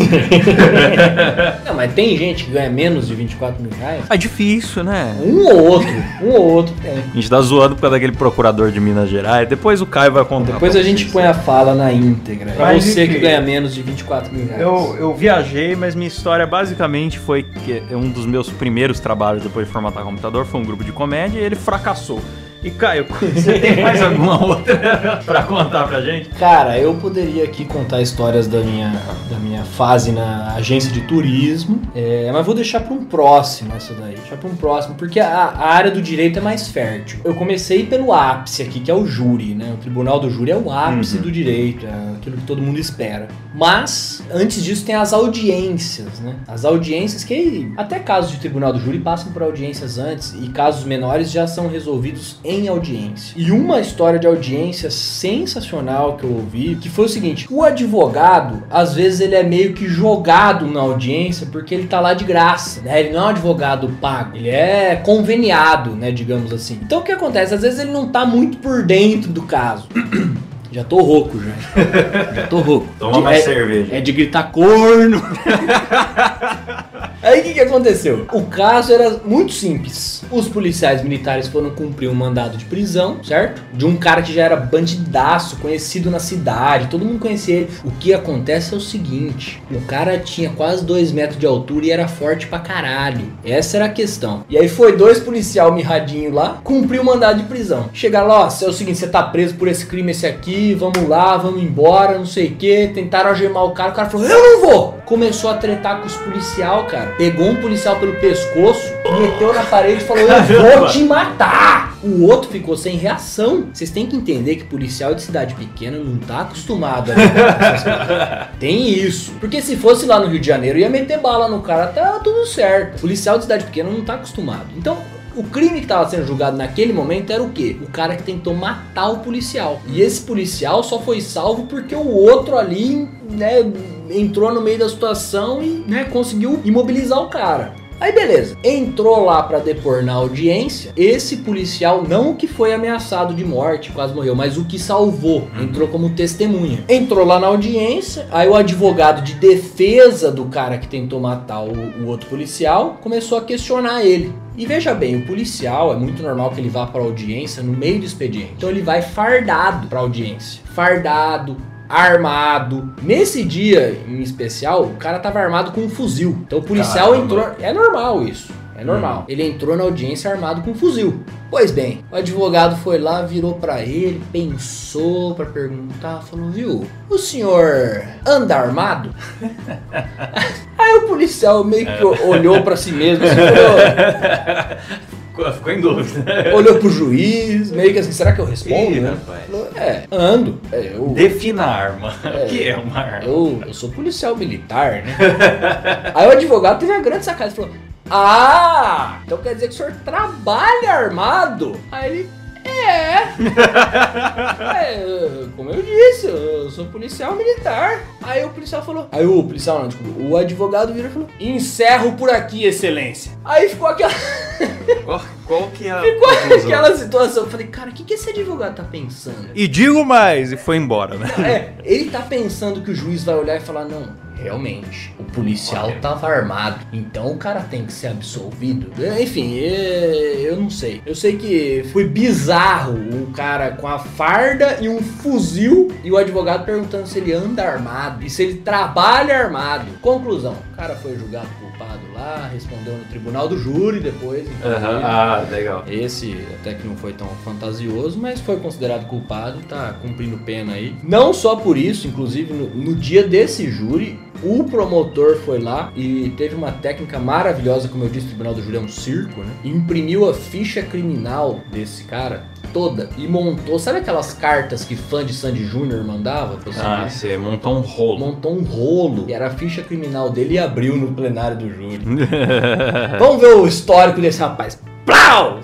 [SPEAKER 5] Não, mas tem gente que ganha menos de 24 mil reais?
[SPEAKER 4] É difícil, né?
[SPEAKER 5] Um ou outro tem.
[SPEAKER 4] A gente tá zoando por causa daquele procurador de Minas Gerais. Depois o Caio vai contar.
[SPEAKER 5] Depois a gente põe a fala na íntegra. Pra você que ganha menos de 24 mil reais.
[SPEAKER 4] Eu viajei, mas minha história basicamente foi que um dos meus primeiros trabalhos depois de formatar computador foi um grupo de comédia e ele fracassou. E Caio, você tem mais alguma outra pra contar pra gente?
[SPEAKER 5] Cara, eu poderia aqui contar histórias da minha fase na agência de turismo, mas vou deixar pra um próximo essa daí. Deixar pra um próximo, porque a área do direito é mais fértil. Eu comecei pelo ápice aqui, que é o júri, né? O tribunal do júri é o ápice do direito, é aquilo que todo mundo espera. Mas, antes disso, tem as audiências, né? As audiências que até casos de tribunal do júri passam por audiências antes e casos menores já são resolvidos em audiência. E uma história de audiência sensacional que eu ouvi, que foi o seguinte: o advogado, às vezes ele é meio que jogado na audiência porque ele tá lá de graça, né? Ele não é um advogado pago, ele é conveniado, né, digamos assim. Então o que acontece? Às vezes ele não tá muito por dentro do caso. Já tô rouco, já tô rouco.
[SPEAKER 4] Toma mais cerveja.
[SPEAKER 5] É de gritar corno. Aí o que aconteceu? O caso era muito simples. Os policiais militares foram cumprir um mandado de prisão, certo? De um cara que já era bandidaço, conhecido na cidade, todo mundo conhecia ele. O que acontece é o seguinte: o cara tinha quase 2 metros de altura e era forte pra caralho. Essa era a questão. E aí foi 2 policial mirradinho lá, cumpriu o mandado de prisão. Chegaram lá, ó, é o seguinte, você tá preso por esse crime, esse aqui, vamos lá, vamos embora, não sei o que. Tentaram algemar o cara falou, eu não vou! Começou a tretar com os policial, cara. Pegou um policial pelo pescoço, meteu na parede e falou, eu vou te matar! O outro ficou sem reação. Vocês têm que entender que policial de cidade pequena não tá acostumado a tem isso. Porque se fosse lá no Rio de Janeiro, ia meter bala no cara, tá tudo certo. Policial de cidade pequena não tá acostumado. Então, o crime que estava sendo julgado naquele momento era o quê? O cara que tentou matar o policial. E esse policial só foi salvo porque o outro ali, né, entrou no meio da situação e, né, conseguiu imobilizar o cara. Aí beleza, entrou lá pra depor na audiência. Esse policial, não o que foi ameaçado de morte, quase morreu, mas o que salvou, entrou como testemunha. Entrou lá na audiência, aí o advogado de defesa do cara que tentou matar o outro policial começou a questionar ele. E veja bem, o policial, é muito normal que ele vá pra audiência no meio do expediente. Então ele vai fardado pra audiência. Fardado, armado. Nesse dia em especial, o cara tava armado com um fuzil. Então o policial entrou... É normal isso. É normal. Ele entrou na audiência armado com um fuzil. Pois bem, o advogado foi lá, virou pra ele, pensou pra perguntar, falou, viu, o senhor anda armado? Aí o policial meio que olhou pra si mesmo, assim,
[SPEAKER 4] ficou em dúvida.
[SPEAKER 5] Olhou pro juiz, meio que assim, será que eu respondo? Né? Falou, ando.
[SPEAKER 4] Defina a arma. O que é uma arma?
[SPEAKER 5] Eu sou policial militar, né? Aí o advogado teve uma grande sacada e falou, então quer dizer que o senhor trabalha armado? Aí ele, como eu disse, eu sou policial militar. Aí o policial falou, o advogado virou e falou, encerro por aqui, excelência. Aí ficou aquela...
[SPEAKER 4] Qual que é a
[SPEAKER 5] Ficou aquela situação, eu falei, cara, o que esse advogado tá pensando?
[SPEAKER 4] E digo mais, e foi embora, né?
[SPEAKER 5] Ele tá pensando que o juiz vai olhar e falar, não, realmente, o policial tava armado, então o cara tem que ser absolvido. Enfim, eu não sei. Eu sei que foi bizarro o cara com a farda e um fuzil e o advogado perguntando se ele anda armado e se ele trabalha armado. Conclusão, o cara foi julgado culpado lá, respondeu no tribunal do júri depois. Então,
[SPEAKER 4] legal.
[SPEAKER 5] Esse até que não foi tão fantasioso, mas foi considerado culpado e tá cumprindo pena aí. Não só por isso, inclusive no dia desse júri, o promotor foi lá e teve uma técnica maravilhosa, como eu disse, o tribunal do júri é um circo, né? Imprimiu a ficha criminal desse cara toda e montou, sabe aquelas cartas que fã de Sandy Júnior mandava?
[SPEAKER 4] Você montou um rolo.
[SPEAKER 5] Montou um rolo, que era a ficha criminal dele e abriu no plenário do júri. Vamos ver o histórico desse rapaz. Plau!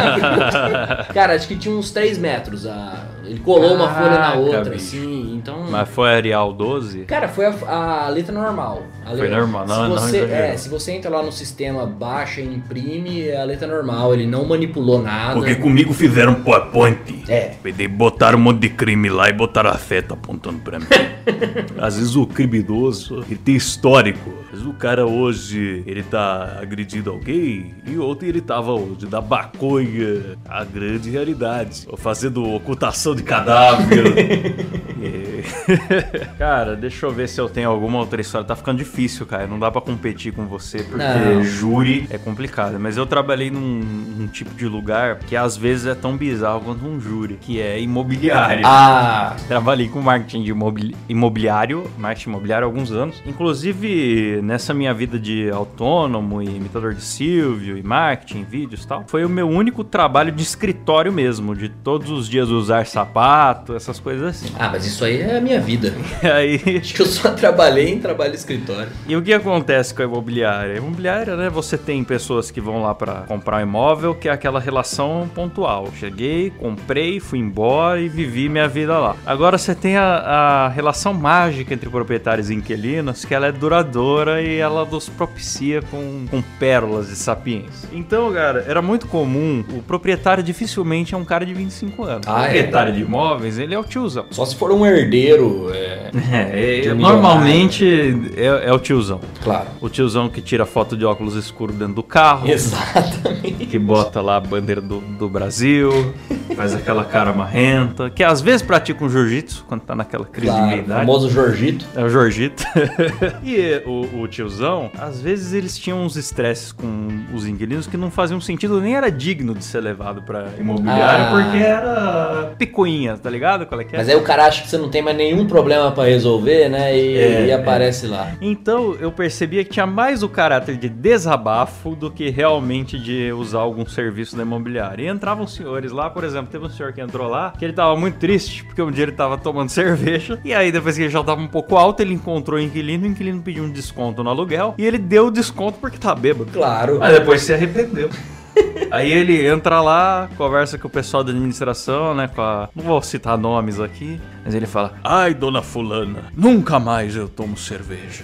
[SPEAKER 5] Cara, acho que tinha uns 3 metros. Ele colou uma folha na outra, bicho. Assim, então...
[SPEAKER 4] Mas foi Arial 12?
[SPEAKER 5] Cara, foi a letra normal.
[SPEAKER 4] Foi normal, não
[SPEAKER 5] se você entra lá no sistema, baixa e imprime, é a letra normal, ele não manipulou nada.
[SPEAKER 10] Porque comigo fizeram um PowerPoint. Botaram um monte de crime lá e botaram a seta apontando pra mim. Às vezes o criminoso, ele tem histórico. Às vezes o cara hoje, ele tá agredindo alguém e ontem ele tava hoje da baconha. A grande realidade. Ou fazendo ocultação de cadáver.
[SPEAKER 4] Cara, deixa eu ver se eu tenho alguma outra história. Tá ficando difícil, cara. Não dá pra competir com você, porque júri é complicado. Mas eu trabalhei num tipo de lugar que às vezes é tão bizarro quanto um júri, que é imobiliário. Trabalhei com marketing de imobiliário há alguns anos. Inclusive, nessa minha vida de autônomo e imitador de Silvio e marketing, vídeos e tal, foi o meu único trabalho de escritório mesmo, de todos os dias usar sapato, essas coisas assim.
[SPEAKER 5] Mas isso aí é a minha vida.
[SPEAKER 4] Aí...
[SPEAKER 5] Acho que eu só trabalhei em trabalho de escritório.
[SPEAKER 4] E o que acontece com a imobiliária? A imobiliária, né, você tem pessoas que vão lá pra comprar um imóvel, que é aquela relação pontual. Cheguei, comprei, fui embora e vivi minha vida lá. Agora você tem a relação mágica entre proprietários e inquilinos, que ela é duradoura e ela nos propicia com pérolas de sapiência. Então, cara, era muito comum, o proprietário dificilmente é um cara de 25 anos. O proprietário de imóveis, ele é o tiozão.
[SPEAKER 5] Só se for um herdeiro.
[SPEAKER 4] Normalmente é o tiozão.
[SPEAKER 5] Claro.
[SPEAKER 4] O tiozão que tira foto de óculos escuros dentro do carro.
[SPEAKER 5] Exatamente.
[SPEAKER 4] Que bota lá a bandeira do Brasil, faz aquela cara marrenta, que às vezes pratica um jiu-jitsu quando tá naquela crise de meia-idade.
[SPEAKER 5] O famoso Jorgito.
[SPEAKER 4] É o Jorgito. E o tiozão, às vezes eles tinham uns estresses com os inquilinos que não faziam sentido, nem era digno de ser levado pra imobiliária, porque era picuinha, tá ligado? Qual é que é?
[SPEAKER 5] Mas aí o cara acha que você não tem mais nenhum problema pra resolver, né? E aparece lá.
[SPEAKER 4] Então eu percebia que tinha mais o caráter de desabafo do que realmente de usar algum serviço da imobiliária. E entravam senhores lá, por exemplo, teve um senhor que entrou lá, que ele tava muito triste, porque um dia ele tava tomando cerveja, e aí depois que ele já tava um pouco alto, ele encontrou o inquilino pediu um desconto no aluguel, e ele deu o desconto porque tá bêbado.
[SPEAKER 5] Claro.
[SPEAKER 4] Mas depois se arrependeu. Aí ele entra lá, conversa com o pessoal da administração, né, não vou citar nomes aqui, mas ele fala: ai, dona fulana, nunca mais eu tomo cerveja.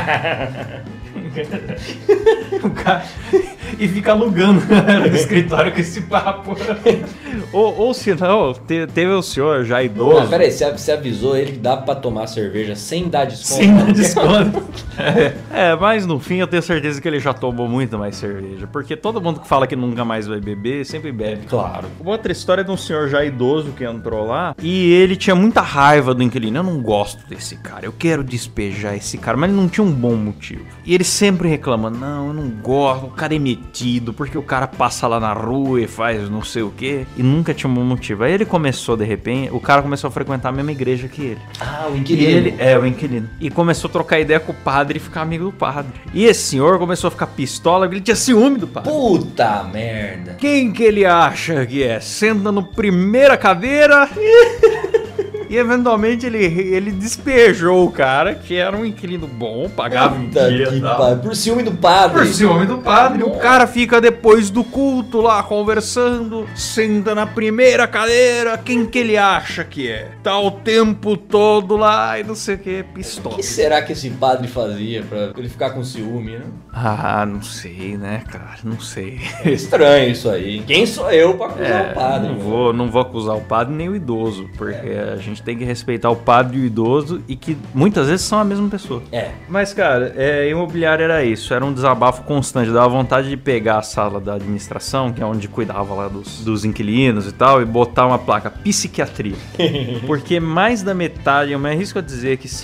[SPEAKER 4] O cara... E fica alugando no escritório com esse papo. Ou se não, teve o senhor já idoso.
[SPEAKER 5] Peraí, você avisou ele que dá pra tomar cerveja sem dar desconto?
[SPEAKER 4] Sem dar desconto. Mas no fim eu tenho certeza que ele já tomou muito mais cerveja. Porque todo mundo que fala que nunca mais vai beber, sempre bebe.
[SPEAKER 5] Claro.
[SPEAKER 4] Uma outra história é de um senhor já idoso que entrou lá e ele tinha muita raiva do inquilino. Eu não gosto desse cara, eu quero despejar esse cara, mas ele não tinha um bom motivo. E ele sempre reclama: não, eu não gosto, o cara é metido, porque o cara passa lá na rua e faz não sei o que, e nunca tinha um bom motivo. Aí ele começou, de repente, o cara começou a frequentar a mesma igreja que ele.
[SPEAKER 5] O inquilino.
[SPEAKER 4] O inquilino. E começou a trocar ideia com o padre e ficar amigo do padre. E esse senhor começou a ficar pistola, porque ele tinha ciúme do padre.
[SPEAKER 5] Puta merda.
[SPEAKER 4] Quem que ele acha que é? Senta no primeira cadeira... E eventualmente ele despejou o cara, que era um inquilino bom, pagava em dia e tal.
[SPEAKER 5] Por ciúme do padre.
[SPEAKER 4] Por ciúme do padre. O cara fica depois do culto lá conversando, senta na primeira cadeira. Quem que ele acha que é? Tá o tempo todo lá e não sei o que, pistola.
[SPEAKER 5] O que será que esse padre fazia pra ele ficar com ciúme, né?
[SPEAKER 4] Não sei, né, cara? Não sei.
[SPEAKER 5] É estranho isso aí. Quem sou eu pra acusar o padre?
[SPEAKER 4] Não vou acusar o padre nem o idoso, porque a gente tem que respeitar o padre e o idoso e que muitas vezes são a mesma pessoa. Mas, cara, imobiliário era isso, era um desabafo constante, dava vontade de pegar a sala da administração, que é onde cuidava lá dos inquilinos e tal, e botar uma placa psiquiatria. Porque mais da metade, eu me arrisco a dizer que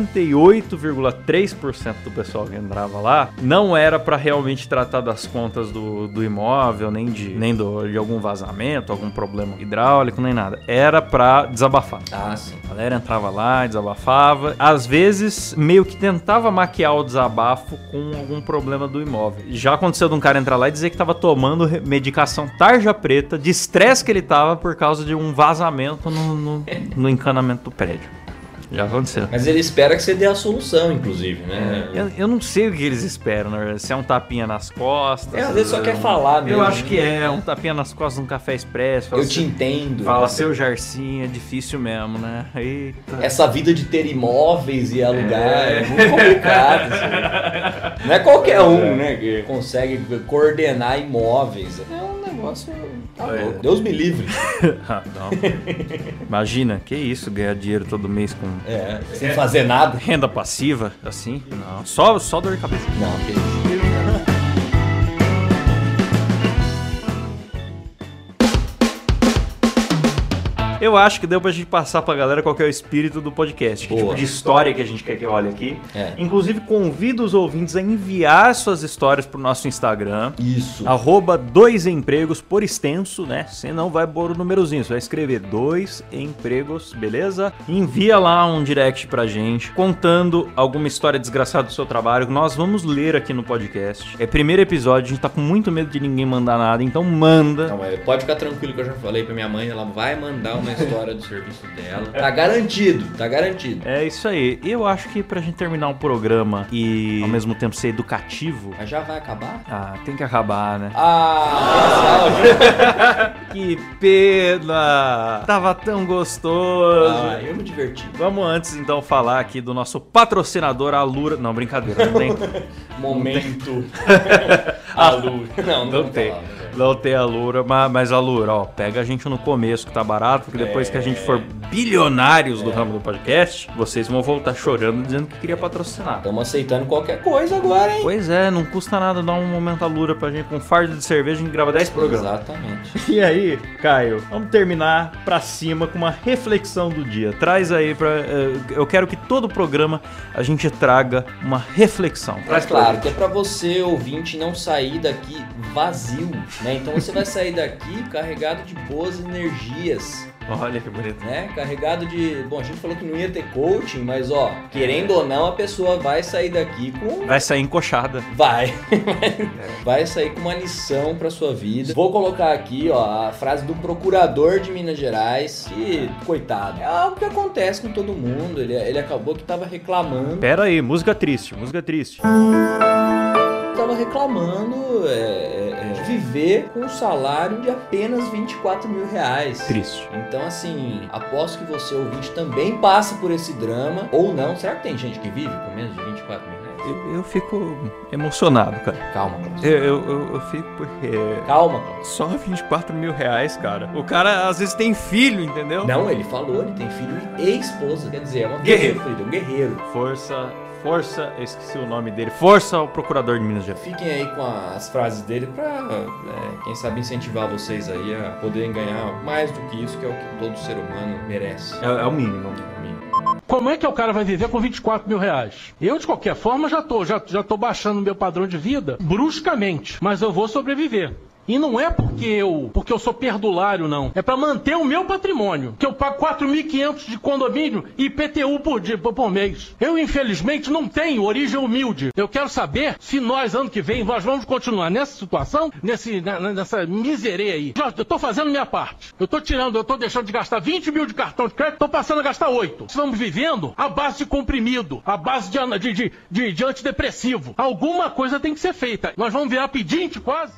[SPEAKER 4] 58,3% do pessoal que entrava lá não era pra realmente tratar das contas do imóvel, nem de algum vazamento, algum problema hidráulico, nem nada. Era pra desabafar.
[SPEAKER 5] Ah, sim.
[SPEAKER 4] A galera entrava lá, desabafava. Às vezes, meio que tentava maquiar o desabafo com algum problema do imóvel. Já aconteceu de um cara entrar lá e dizer que tava tomando medicação tarja preta de estresse que ele tava por causa de um vazamento no encanamento do prédio. Já aconteceu.
[SPEAKER 5] Mas ele espera que você dê a solução, inclusive, né?
[SPEAKER 4] Eu não sei o que eles esperam, né? Se é um tapinha nas costas.
[SPEAKER 5] Às vezes só quer falar mesmo.
[SPEAKER 4] Eu acho que é um tapinha nas costas, um café expresso.
[SPEAKER 5] Eu te entendo.
[SPEAKER 4] Fala, seu Jarcinho, é difícil mesmo, né? Eita.
[SPEAKER 5] Essa vida de ter imóveis e alugar é muito complicado. Assim. Não é qualquer um, né, que consegue coordenar imóveis. É um negócio... Tá louco. Deus me livre.
[SPEAKER 4] Não. Imagina, que isso, ganhar dinheiro todo mês com...
[SPEAKER 5] sem fazer nada.
[SPEAKER 4] Renda passiva, assim? Não. Só dor de cabeça.
[SPEAKER 5] Não, que isso.
[SPEAKER 4] Eu acho que deu pra gente passar pra galera qual que é o espírito do podcast. Que tipo de história que a gente quer que olhe aqui. Inclusive, convido os ouvintes a enviar suas histórias pro nosso Instagram.
[SPEAKER 5] Isso.
[SPEAKER 4] @2empregos por extenso, né? Você não vai pôr o númerozinho, você vai escrever 2 empregos, beleza? Envia lá um direct pra gente, contando alguma história desgraçada do seu trabalho, que nós vamos ler aqui no podcast. É primeiro episódio, a gente tá com muito medo de ninguém mandar nada, então manda.
[SPEAKER 5] Não, mas pode ficar tranquilo que eu já falei pra minha mãe, ela vai mandar uma história do serviço dela. Tá garantido, tá garantido.
[SPEAKER 4] É isso aí. E eu acho que pra gente terminar um programa e ao mesmo tempo ser educativo...
[SPEAKER 5] Mas já vai acabar?
[SPEAKER 4] Ah, tem que acabar, né? Que pena! Tava tão gostoso.
[SPEAKER 5] Eu me diverti.
[SPEAKER 4] Vamos antes então falar aqui do nosso patrocinador, Alura. Não, brincadeira, não tem.
[SPEAKER 5] Momento. Alura. Não tem.
[SPEAKER 4] Não tem Alura, mas Alura, ó, pega a gente no começo que tá barato, porque depois que a gente for bilionários do ramo do podcast, vocês vão voltar chorando dizendo que queria patrocinar.
[SPEAKER 5] Estamos aceitando qualquer coisa agora, hein?
[SPEAKER 4] Pois é, não custa nada dar um momento Alura pra gente, com um fardo de cerveja, a gente grava 10 programas.
[SPEAKER 5] Exatamente.
[SPEAKER 4] E aí, Caio, vamos terminar pra cima com uma reflexão do dia. Traz aí pra... eu quero que todo programa a gente traga uma reflexão.
[SPEAKER 5] Traz claro, que é pra você, ouvinte, não sair daqui vazio, né? Então você vai sair daqui carregado de boas energias.
[SPEAKER 4] Olha que bonito.
[SPEAKER 5] Né? Carregado de... Bom, a gente falou que não ia ter coaching, mas ó, querendo ou não, a pessoa vai sair daqui com...
[SPEAKER 4] Vai sair encoxada.
[SPEAKER 5] Vai sair com uma lição pra sua vida. Vou colocar aqui, ó, a frase do procurador de Minas Gerais, que, coitado, é algo que acontece com todo mundo. Ele acabou que tava reclamando.
[SPEAKER 4] Pera aí, música triste, música triste.
[SPEAKER 5] Tava reclamando de viver com um salário de apenas R$24 mil.
[SPEAKER 4] Triste.
[SPEAKER 5] Então, assim, aposto que você, ouvinte, também passa por esse drama, ou não. Será que tem gente que vive com menos de R$24 mil?
[SPEAKER 4] Eu fico emocionado, cara.
[SPEAKER 5] Calma, Klaus.
[SPEAKER 4] Eu fico porque...
[SPEAKER 5] Calma, Klaus.
[SPEAKER 4] Só R$24 mil, cara. O cara, às vezes, tem filho, entendeu?
[SPEAKER 5] Não, ele falou, ele tem filho e esposa. Quer dizer, é uma guerreiro. Um guerreiro.
[SPEAKER 4] Força, eu esqueci o nome dele. Força ao procurador de Minas Gerais.
[SPEAKER 5] Fiquem aí com as frases dele pra, quem sabe, incentivar vocês aí a poderem ganhar mais do que isso, que é o que todo ser humano merece.
[SPEAKER 4] É o mínimo.
[SPEAKER 9] Como é que o cara vai viver com R$24 mil? Eu, de qualquer forma, já tô baixando meu padrão de vida bruscamente, mas eu vou sobreviver. E não é porque eu sou perdulário, não. É pra manter o meu patrimônio. Que eu pago 4.500 de condomínio e IPTU por mês. Eu, infelizmente, não tenho origem humilde. Eu quero saber se nós, ano que vem, nós vamos continuar nessa situação, nessa miséria aí. Eu tô fazendo minha parte. Eu tô deixando de gastar 20 mil de cartão de crédito, tô passando a gastar 8. Estamos vivendo à base de comprimido, à base de antidepressivo. Alguma coisa tem que ser feita. Nós vamos virar pedinte quase.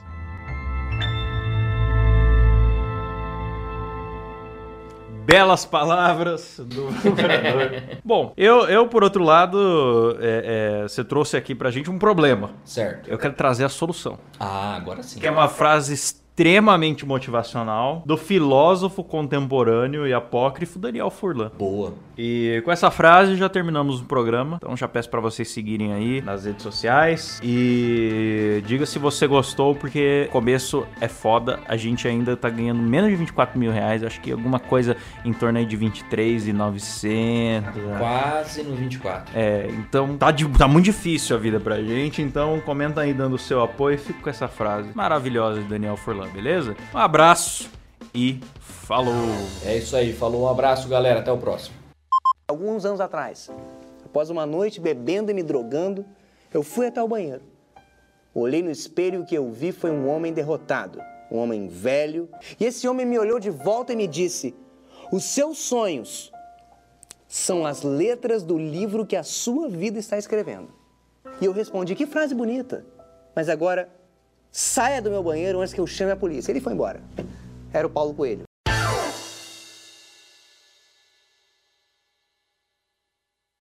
[SPEAKER 4] Belas palavras do procurador. Bom, eu por outro lado, você trouxe aqui pra gente um problema.
[SPEAKER 5] Certo.
[SPEAKER 4] Eu quero trazer a solução.
[SPEAKER 5] Ah, agora sim.
[SPEAKER 4] Que é uma frase extremamente motivacional do filósofo contemporâneo e apócrifo Daniel Furlan.
[SPEAKER 5] Boa.
[SPEAKER 4] E com essa frase já terminamos o programa. Então já peço pra vocês seguirem aí nas redes sociais. E diga se você gostou, porque o começo é foda. A gente ainda tá ganhando menos de 24 mil reais. Acho que alguma coisa em torno aí de 23.900.
[SPEAKER 5] Quase no 24.
[SPEAKER 4] Então tá muito difícil a vida pra gente. Então comenta aí dando o seu apoio. Fico com essa frase maravilhosa de Daniel Furlan, beleza? Um abraço e falou!
[SPEAKER 5] É isso aí, falou, um abraço, galera, até o próximo.
[SPEAKER 11] Alguns anos atrás, após uma noite bebendo e me drogando, eu fui até o banheiro. Olhei no espelho e o que eu vi foi um homem derrotado, um homem velho. E esse homem me olhou de volta e me disse: os seus sonhos são as letras do livro que a sua vida está escrevendo. E eu respondi: que frase bonita. Mas agora, saia do meu banheiro antes que eu chame a polícia. Ele foi embora. Era o Paulo Coelho.